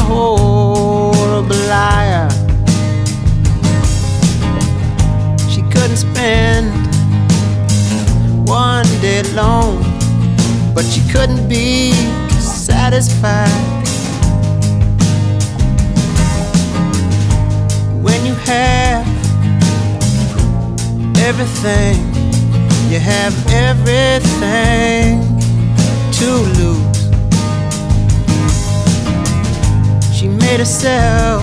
horrible liar. She couldn't spend one day alone, but she couldn't be satisfied. When you have everything, you have everything to lose. She made herself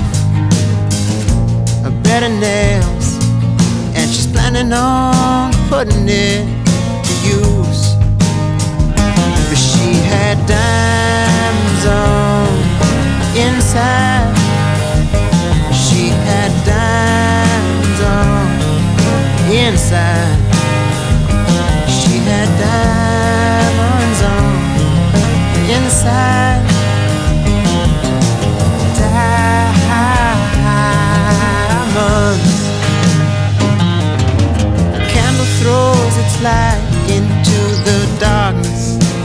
a bed of nails, and she's planning on putting it to use. But she had diamonds on inside. She had diamonds on inside. She had diamonds on inside. Diamonds. A candle throws its light into the darkness.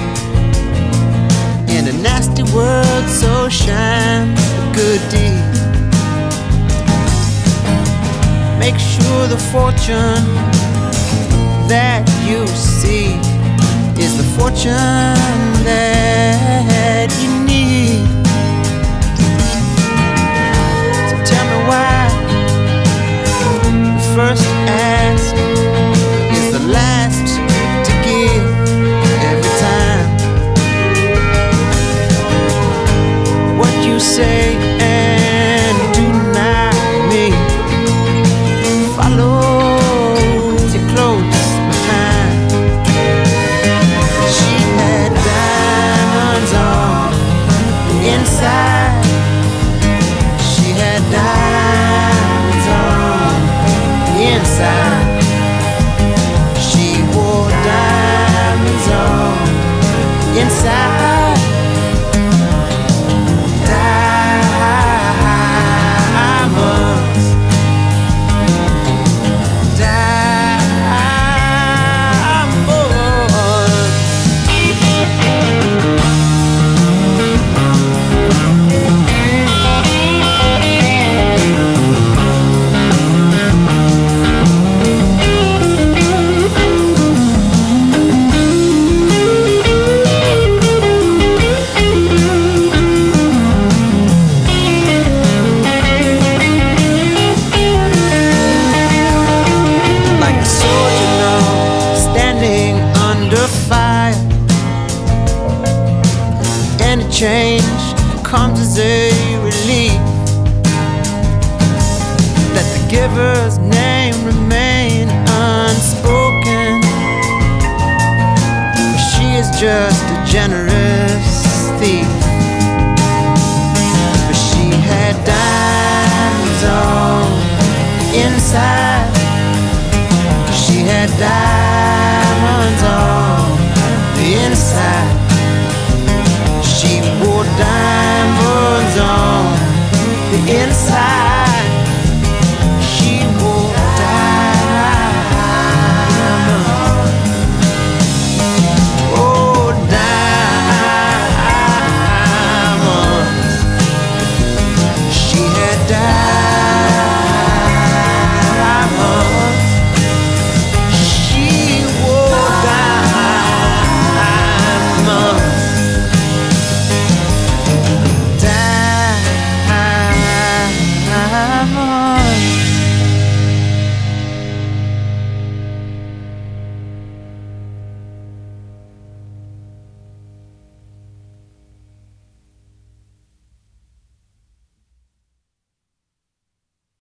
In a nasty world, so shines a good deed. Make sure the fortune that you see is the fortune that you need. So tell me why the first ask is the last to give every time. What you say and do not mean follows you close behind. She had diamonds on inside. She had diamonds on inside. She wore diamonds on inside. Diamonds. Any change comes as a relief. Let the giver's name remain unspoken. She is just